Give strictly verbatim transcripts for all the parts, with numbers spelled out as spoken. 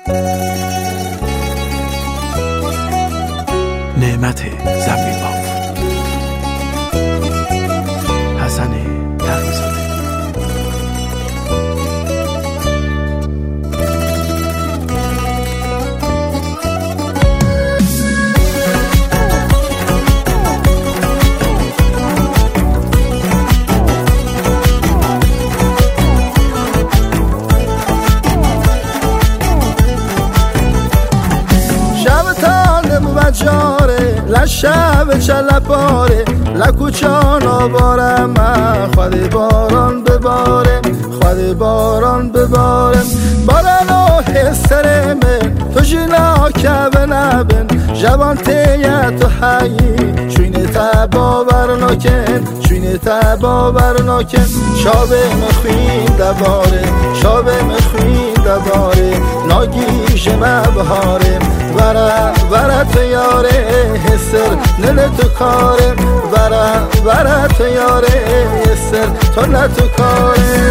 نعمت زمین باف حسن تقی‌زاده. جاره لشب چلپاره لکوچان آوارم من خواهد باران بباره خواهد باران بباره باران و حسرمه تو جینا که بنبن جوان تیت و حیی چوینه تبا برناکن چوینه تبا برناکن شابه مخوین دباره شابه مخوین دباره ناگیش مبهاره ورا ورا تو یاره حسر نل تو کاره ورا ورا تو یاره حسر تو نه تو کاره.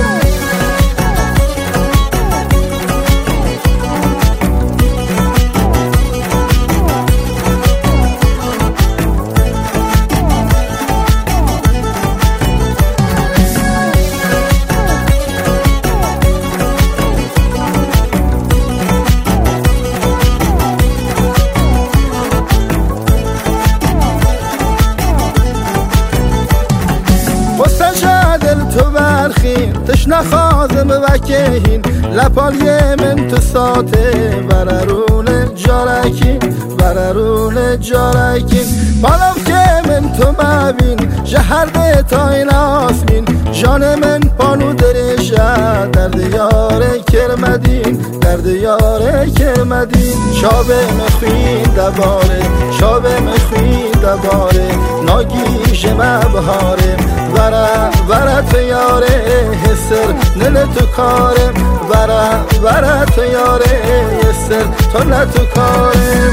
تو برخین تش نخوازم وکهین لپالیه من تو ساته بررون جارکین بررون جارکین بالاو که من تو مبین جهرده تا این آسمین جان من پانو درشه در دیاره کرمدین در دیاره کرمدین شابه مخوین دباره شابه مخوین دباره ناگیش مبهاره ورا ورا تو یاره حسر نل تو کاره ورا ورا تو یاره حسر تو نه تو کاره.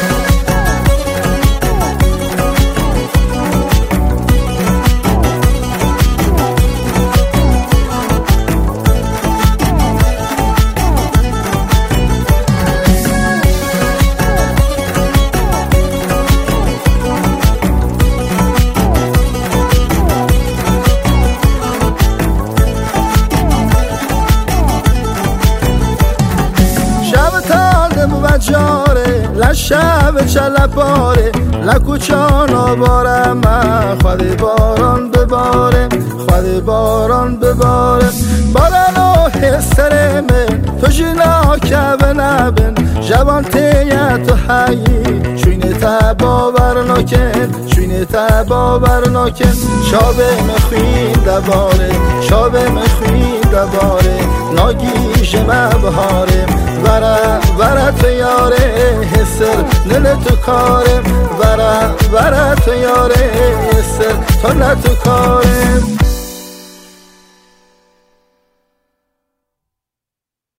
جاره لشب چلپاره لکوچان آوارم من خواهد باران بباره خواهد باران بباره باران و حسرمه تو جینا که بنبن جوان تیت و حیی چوینه تبا برناکن چوینه تبا برناکن شابه مخوین دباره شابه مخوین دباره ناگیش مبهاره ورا ورا تو یاره حسر نل تو کاره ورا ورا تو یاره حسر تو نه تو کاره.